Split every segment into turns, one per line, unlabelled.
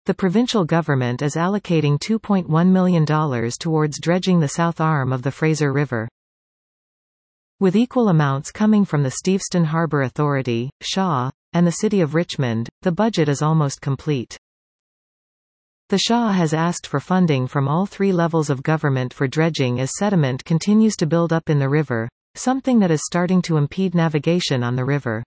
The provincial government is allocating $2.1 million towards dredging the south arm of the Fraser River. With equal amounts coming from the Steveston Harbour Authority, Shaw, and the City of Richmond, the budget is almost complete. The Shaw has asked for funding from all three levels of government for dredging as sediment continues to build up in the river, something that is starting to impede navigation on the river.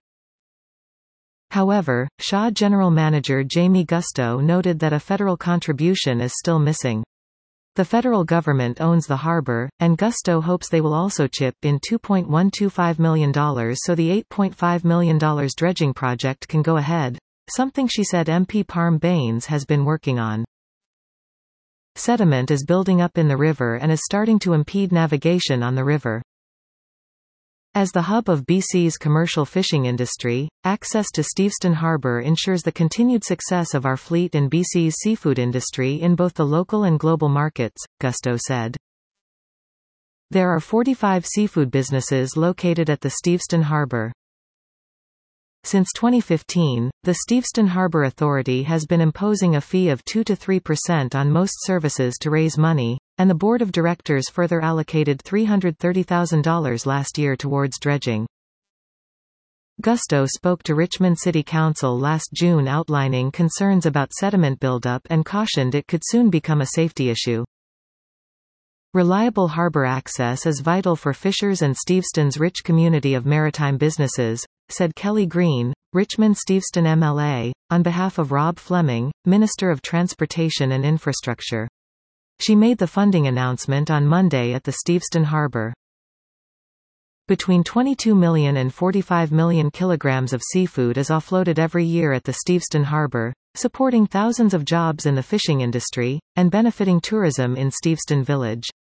However, Shaw General Manager Jamie Gusto noted that a federal contribution is still missing. The federal government owns the harbour, and Gusto hopes they will also chip in $2.125 million so the $8.5 million dredging project can go ahead, something she said MP Parm Bains has been working on. Sediment is building up in the river and is starting to impede navigation on the river. As the hub of BC's commercial fishing industry, access to Steveston Harbour ensures the continued success of our fleet and BC's seafood industry in both the local and global markets, Gusto said. There are 45 seafood businesses located at the Steveston Harbour. Since 2015, the Steveston Harbour Authority has been imposing a fee of 2 to 3% on most services to raise money, and the Board of Directors further allocated $330,000 last year towards dredging. Gusto spoke to Richmond City Council last June outlining concerns about sediment buildup and cautioned it could soon become a safety issue. Reliable harbour access is vital for fishers and Steveston's rich community of maritime businesses, said Kelly Green, Richmond Steveston MLA, on behalf of Rob Fleming, Minister of Transportation and Infrastructure. She made the funding announcement on Monday at the Steveston Harbour. Between 22 million and 45 million kilograms of seafood is offloaded every year at the Steveston Harbour, supporting thousands of jobs in the fishing industry, and benefiting tourism in Steveston Village.